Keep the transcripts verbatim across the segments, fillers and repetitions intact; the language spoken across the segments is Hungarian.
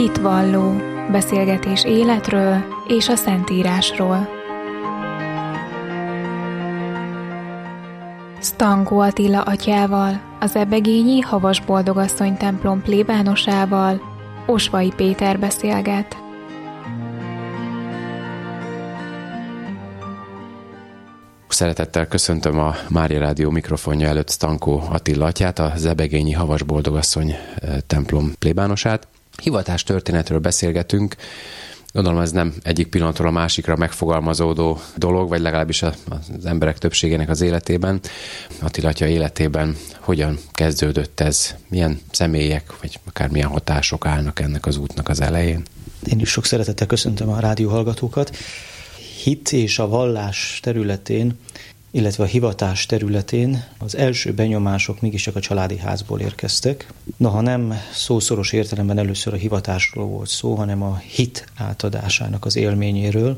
Hitvalló, beszélgetés életről és a Szentírásról. Stankó Attila atyával, az ebegényi Havasboldogasszony templom plébánosával Osvai Péter beszélget. Szeretettel köszöntöm a Mária Rádió mikrofonja előtt Stankó Attila atyát, az ebegényi Havasboldogasszony templom plébánosát. Hivatás történetről beszélgetünk. Gondolom ez nem egyik pillanatról a másikra megfogalmazódó dolog, vagy legalábbis az emberek többségének az életében. Attila atya életében hogyan kezdődött ez? Milyen személyek, vagy akár milyen hatások állnak ennek az útnak az elején? Én is sok szeretettel köszöntöm a rádióhallgatókat. Hit és a vallás területén, illetve a hivatás területén az első benyomások mégiscsak a családi házból érkeztek. Noha nem szószoros értelemben először a hivatásról volt szó, hanem a hit átadásának az élményéről.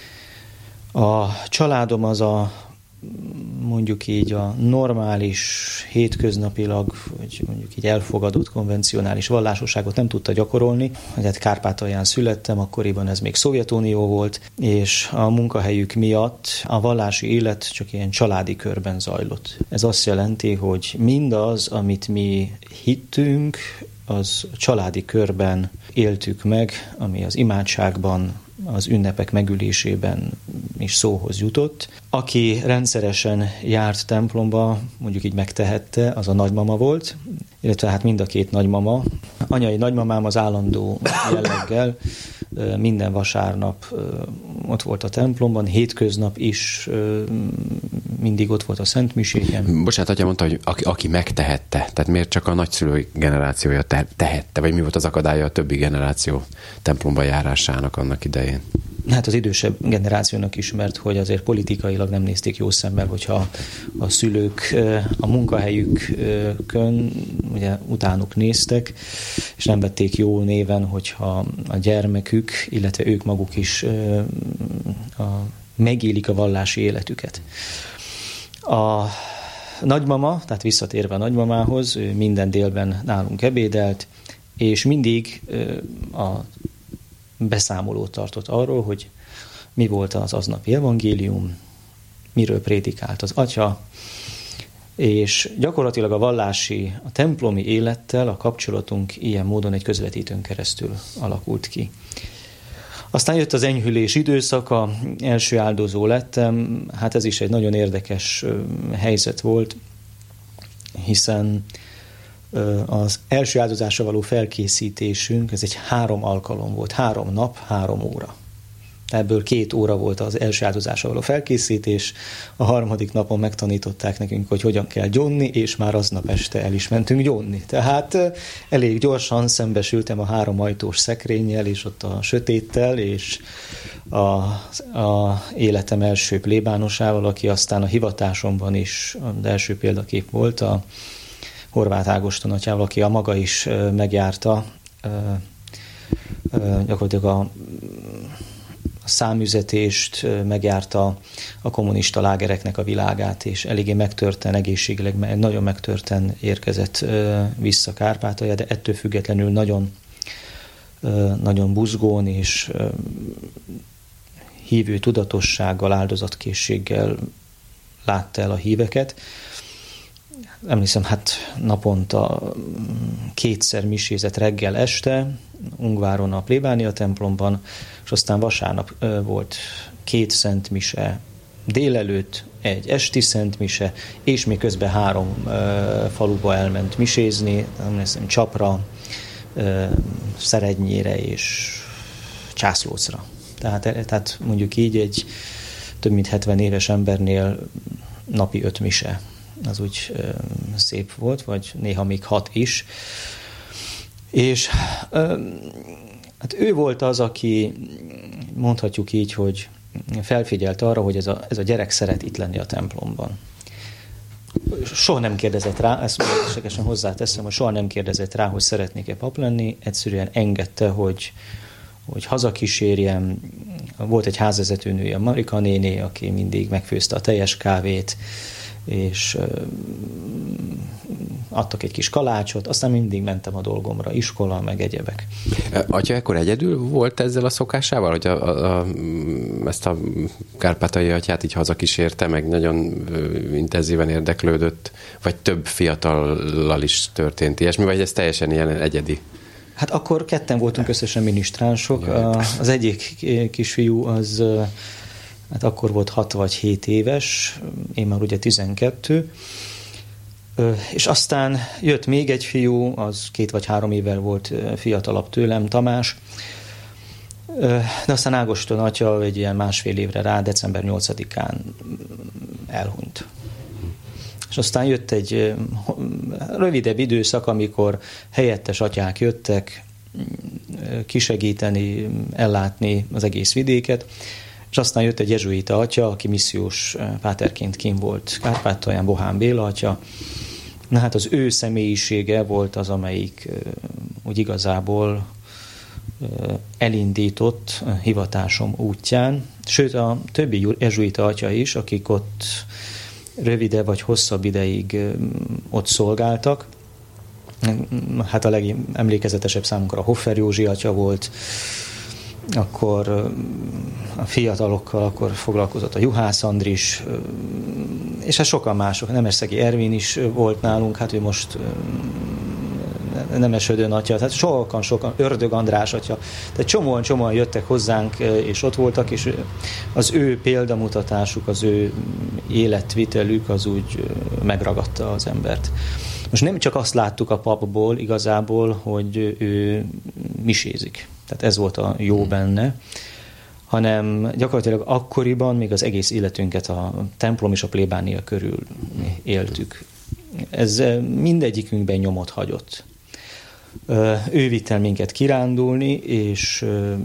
A családom az a, mondjuk így a normális, hétköznapilag, vagy mondjuk így elfogadott, konvencionális vallásosságot nem tudta gyakorolni. Hát Kárpátalján születtem, akkoriban ez még Szovjetunió volt, és a munkahelyük miatt a vallási élet csak ilyen családi körben zajlott. Ez azt jelenti, hogy mindaz, amit mi hittünk, az családi körben éltük meg, ami az imádságban, az ünnepek megülésében is szóhoz jutott. Aki rendszeresen járt templomba, mondjuk így megtehette, az a nagymama volt, illetve hát mind a két nagymama. Anyai nagymamám az állandó jelleggel minden vasárnap ott volt a templomban, hétköznap is mindig ott volt a szentmiséken. Bocsánat, atya mondta, hogy aki, aki megtehette, tehát miért csak a nagyszülői generációja te- tehette, vagy mi volt az akadálya a többi generáció templomba járásának annak idején? Hát az idősebb generációnak is, mert hogy azért politikailag nem nézték jó szemmel, hogyha a szülők a munkahelyükön ugye utánuk néztek, és nem vették jó néven, hogyha a gyermekük, illetve ők maguk is a, megélik a vallási életüket. A nagymama, tehát visszatérve a nagymamához, ő minden délben nálunk ebédelt, és mindig a beszámolót tartott arról, hogy mi volt az aznapi evangélium, miről prédikált az atya, és gyakorlatilag a vallási, a templomi élettel a kapcsolatunk ilyen módon egy közvetítőn keresztül alakult ki. Aztán jött az enyhülés időszaka, első áldozó lettem, hát ez is egy nagyon érdekes helyzet volt, hiszen az első áldozásra való felkészítésünk, ez egy három alkalom volt, három nap, három óra. Ebből két óra volt az első áldozásra való felkészítés, a harmadik napon megtanították nekünk, hogy hogyan kell gyónni, és már aznap este el is mentünk gyónni. Tehát elég gyorsan szembesültem a három ajtós szekrénnyel, és ott a sötéttel, és a, a életem első plébánosával, aki aztán a hivatásomban is az első példakép volt, a Horváth Ágoston atyával, aki a maga is megjárta gyakorlatilag a, a számüzetést, megjárta a kommunista lágereknek a világát, és eléggé megtörten, egészségileg nagyon megtörten érkezett vissza Kárpátalja, de ettől függetlenül nagyon, nagyon buzgón és hívő tudatossággal, áldozatkészséggel látta el a híveket. Emlékszem, hát naponta kétszer misézett reggel, este, Ungváron a plébánia templomban, és aztán vasárnap volt két szent mise délelőtt, egy esti szent mise, és még közben három faluba elment misézni, emlékszem, Csapra, Szerednyére és Császlócra. Tehát, tehát mondjuk így egy több mint hetven éves embernél napi öt mise. Az úgy ö, szép volt, vagy néha még hat is. És ö, hát ő volt az, aki mondhatjuk így, hogy felfigyelt arra, hogy ez a, ez a gyerek szeret itt lenni a templomban. Soha nem kérdezett rá, ezt érdekesen hozzáteszem, hogy soha nem kérdezett rá, hogy szeretnék-e pap lenni, egyszerűen engedte, hogy, hogy hazakísérjem. Volt egy házvezetőnője, Marika néni, aki mindig megfőzte a teljes kávét, és adtak egy kis kalácsot, aztán mindig mentem a dolgomra, iskola, meg egyebek. Atya ekkor egyedül volt ezzel a szokásával, hogy a, a, a, ezt a kárpátaljai atyát így hazakísérte, meg nagyon intenzíven érdeklődött, vagy több fiatallal is történt ilyesmi, vagy ez teljesen ilyen egyedi? Hát akkor ketten voltunk összesen minisztránsok. Az egyik kisfiú az hát akkor volt hat vagy hét éves, én már ugye tizenkettő, és aztán jött még egy fiú, az két vagy három évvel volt fiatalabb tőlem, Tamás, de aztán Ágoston atya egy ilyen másfél évre rá, december nyolcadikán elhunyt. És aztán jött egy rövidebb időszak, amikor helyettes atyák jöttek kisegíteni, ellátni az egész vidéket, és aztán jött egy jezsuita atya, aki missziós páterként kint volt Kárpátalján, Bohán Béla atya. Na hát az ő személyisége volt az, amelyik úgy igazából elindított hivatásom útján, sőt a többi jezsuita atya is, akik ott rövidebb vagy hosszabb ideig ott szolgáltak. Hát a legemlékezetesebb számunkra Hoffer Józsi atya volt, akkor a fiatalokkal akkor foglalkozott a Juhász Andris, és hát sokan mások, Nemesszegi Ervin is volt nálunk, hát ő most Nemesödön atya, tehát sokan, sokan, Ördög András atya, tehát csomóan, csomóan jöttek hozzánk, és ott voltak, és az ő példamutatásuk, az ő életvitelük az úgy megragadta az embert. Most nem csak azt láttuk a papból igazából, hogy ő misézik, tehát ez volt a jó benne, hanem gyakorlatilag akkoriban még az egész életünket a templom és a plébánia körül éltük. Ez mindegyikünkben nyomot hagyott. Ő vitt el minket kirándulni, és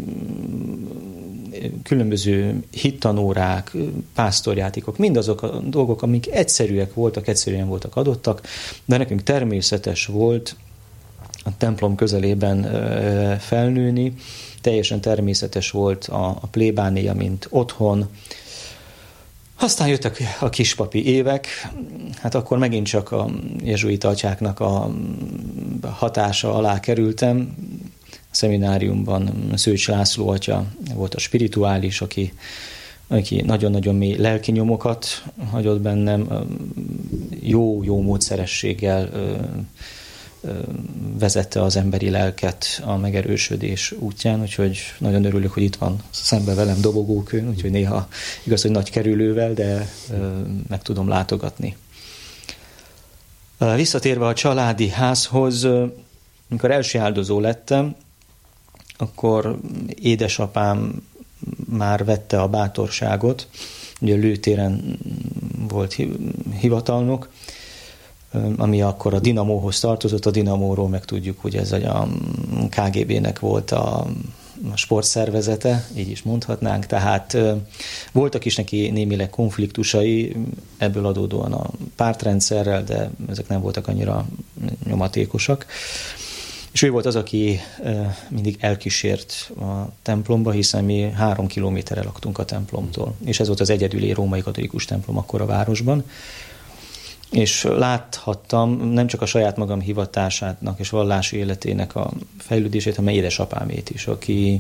különböző hittanórák, pásztorjátékok, mindazok a dolgok, amik egyszerűek voltak, egyszerűen voltak adottak, de nekünk természetes volt a templom közelében felnőni, teljesen természetes volt a, a plébánia, mint otthon. Aztán jöttek a kispapi évek, hát akkor megint csak a jezsuita atyáknak a hatása alá kerültem. A szemináriumban Szőcs László atya volt a spirituális, aki, aki nagyon-nagyon mély lelki nyomokat hagyott bennem, jó-jó módszerességgel vezette az emberi lelket a megerősödés útján, úgyhogy nagyon örülök, hogy itt van szembe velem dobogókön, úgyhogy néha igaz, hogy nagy kerülővel, de meg tudom látogatni. Visszatérve a családi házhoz, amikor első áldozó lettem, akkor édesapám már vette a bátorságot, ugye lőtéren volt hivatalnok, ami akkor a Dinamóhoz tartozott, a Dinamóról meg tudjuk, hogy ez a ká gé bének volt a sportszervezete, így is mondhatnánk, tehát voltak is neki némileg konfliktusai, ebből adódóan a pártrendszerrel, de ezek nem voltak annyira nyomatékosak. És ő volt az, aki mindig elkísért a templomba, hiszen mi három kilométerre laktunk a templomtól, és ez volt az egyedüli római katolikus templom akkor a városban. És láthattam nem csak a saját magam hivatásának és vallási életének a fejlődését, hanem édesapámét is, aki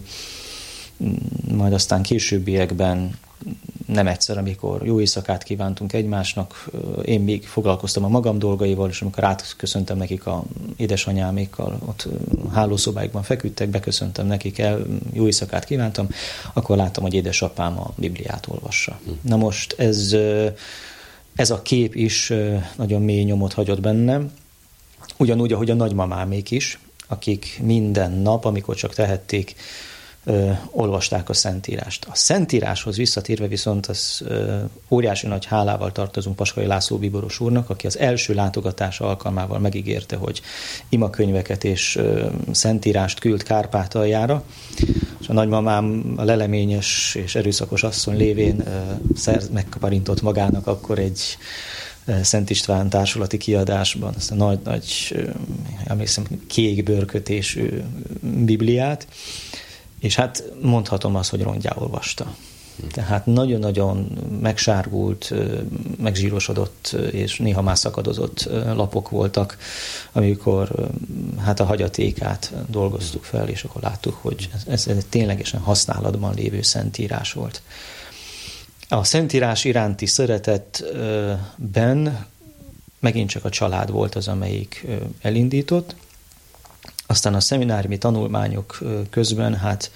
majd aztán későbbiekben nem egyszer, amikor jó éjszakát kívántunk egymásnak, én még foglalkoztam a magam dolgaival, és amikor átköszöntem nekik a édesanyámékkal, ott hálószobáikban feküdtek, beköszöntem nekik el, jó éjszakát kívántam, akkor láttam, hogy édesapám a Bibliát olvassa. Na most ez... Ez a kép is nagyon mély nyomot hagyott bennem, ugyanúgy, ahogy a nagymamámék is, akik minden nap, amikor csak tehették, ö, olvasták a Szentírást. A Szentíráshoz visszatérve viszont az ö, óriási nagy hálával tartozunk Paskai László bíboros úrnak, aki az első látogatása alkalmával megígérte, hogy imakönyveket és ö, Szentírást küld Kárpátaljára, és a nagymamám a leleményes és erőszakos asszony lévén ö, szerz, megkaparintott magának akkor egy Szent István társulati kiadásban, ezt a nagy-nagy, emlékszem, kék bőrkötésű Bibliát, és hát mondhatom azt, hogy rongyá olvasta. Tehát nagyon-nagyon megsárgult, megzsírosodott és néha már szakadozott lapok voltak, amikor hát a hagyatékát dolgoztuk fel, és akkor láttuk, hogy ez, ez ténylegesen használatban lévő szentírás volt. A szentírás iránti szeretetben megint csak a család volt az, amelyik elindított. Aztán a szemináriumi tanulmányok közben hát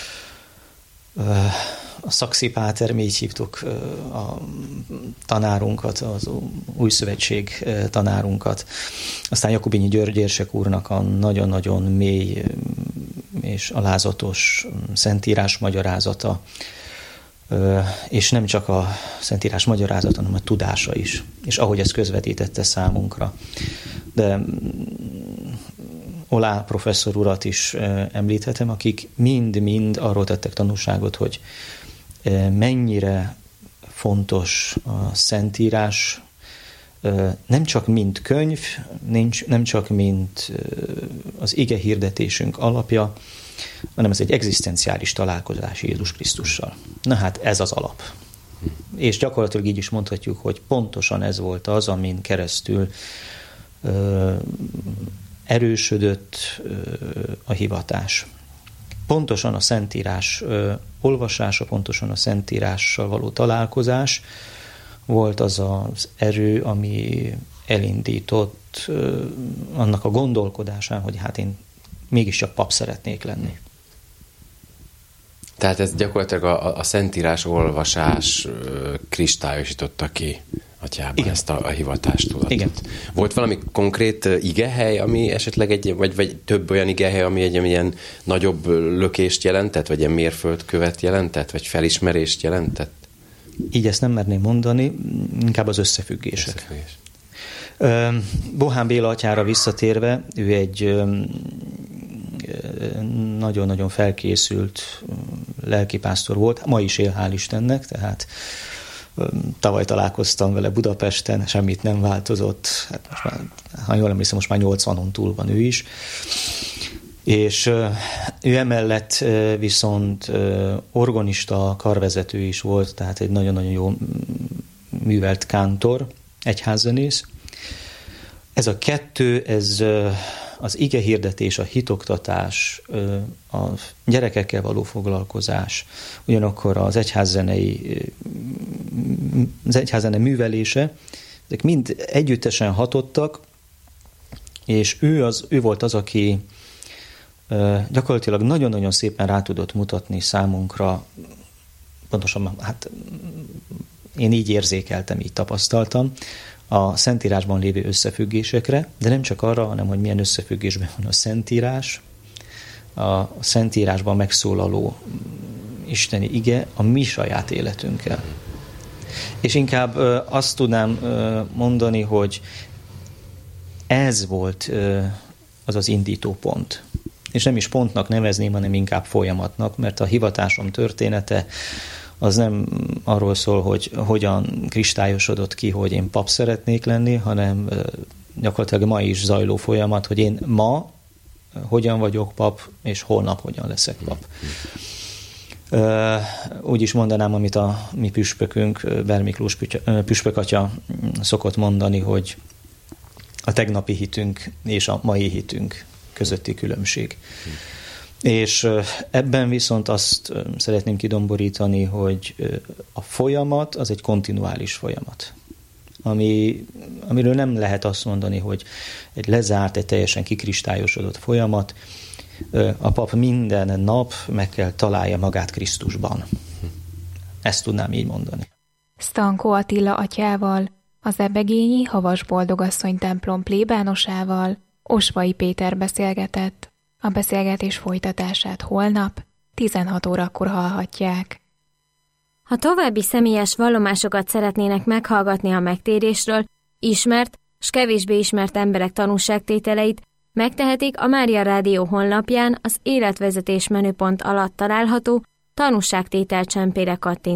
a Szaxi Páter, mi így hívtuk a tanárunkat, az Új Szövetség tanárunkat. Aztán Jakubinyi György érsek úrnak a nagyon-nagyon mély és alázatos szentírás magyarázata, és nem csak a szentírás magyarázata, hanem a tudása is, és ahogy ezt közvetítette számunkra. De Olá professzor urat is említhetem, akik mind-mind arról tettek tanúságot, hogy mennyire fontos a szentírás, nem csak mint könyv, nem csak mint az ige hirdetésünk alapja, hanem ez egy egzisztenciális találkozás Jézus Krisztussal. Na hát ez az alap. És gyakorlatilag így is mondhatjuk, hogy pontosan ez volt az, amin keresztül ö, erősödött ö, a hivatás. Pontosan a Szentírás ö, olvasása, pontosan a Szentírással való találkozás volt az az erő, ami elindított ö, annak a gondolkodásán, hogy hát én mégiscsak pap szeretnék lenni. Tehát ez gyakorlatilag a, a Szentírás olvasás kristályosította ki atyában ezt a, a hivatástudatot. Igen. Volt valami konkrét igehely, ami esetleg egy, vagy, vagy több olyan igehely, ami egy ilyen nagyobb lökést jelentett, vagy ilyen mérföldkövet jelentett, vagy felismerést jelentett? Így ezt nem merném mondani, inkább az összefüggések. Összefüggés. Bohán Béla atyára visszatérve, ő egy nagyon-nagyon felkészült lelkipásztor volt, ma is él, hál' Istennek, tehát tavaly találkoztam vele Budapesten, semmit nem változott, hát most már, ha jól emlékszem, most már nyolcvanon túl van ő is, és ő emellett viszont organista, karvezető is volt, tehát egy nagyon-nagyon jó művelt kántor, egyházzenész. Ez a kettő, ez az igehirdetés, a hitoktatás, a gyerekekkel való foglalkozás, ugyanakkor az egyházzenei, az egyházzene művelése, ezek mind együttesen hatottak, és ő, az, ő volt az, aki gyakorlatilag nagyon-nagyon szépen rá tudott mutatni számunkra, pontosan, hát én így érzékeltem, így tapasztaltam, a Szentírásban lévő összefüggésekre, de nem csak arra, hanem hogy milyen összefüggésben van a Szentírás, a Szentírásban megszólaló isteni ige a mi saját életünkkel. És inkább azt tudnám mondani, hogy ez volt az az indító pont. És nem is pontnak nevezném, hanem inkább folyamatnak, mert a hivatásom története az nem arról szól, hogy hogyan kristályosodott ki, hogy én pap szeretnék lenni, hanem gyakorlatilag ma is zajló folyamat, hogy én ma hogyan vagyok pap, és holnap hogyan leszek pap. Úgy is mondanám, amit a mi püspökünk, Bermiklós püspökatya szokott mondani, hogy a tegnapi hitünk és a mai hitünk közötti különbség. És ebben viszont azt szeretném kidomborítani, hogy a folyamat az egy kontinuális folyamat, ami, amiről nem lehet azt mondani, hogy egy lezárt, egy teljesen kikristályosodott folyamat. A pap minden nap meg kell találja magát Krisztusban. Ezt tudnám így mondani. Stankó Attila atyával, az Ebegényi Havas Boldogasszony templom plébánosával Osvai Péter beszélgetett. A beszélgetés folytatását holnap tizenhat órakor hallhatják. Ha további személyes vallomásokat szeretnének meghallgatni a megtérésről, ismert s kevésbé ismert emberek tanúságtételeit, megtehetik a Mária Rádió honlapján az életvezetés menüpont alatt található tanúságtétel csempére kattintásával.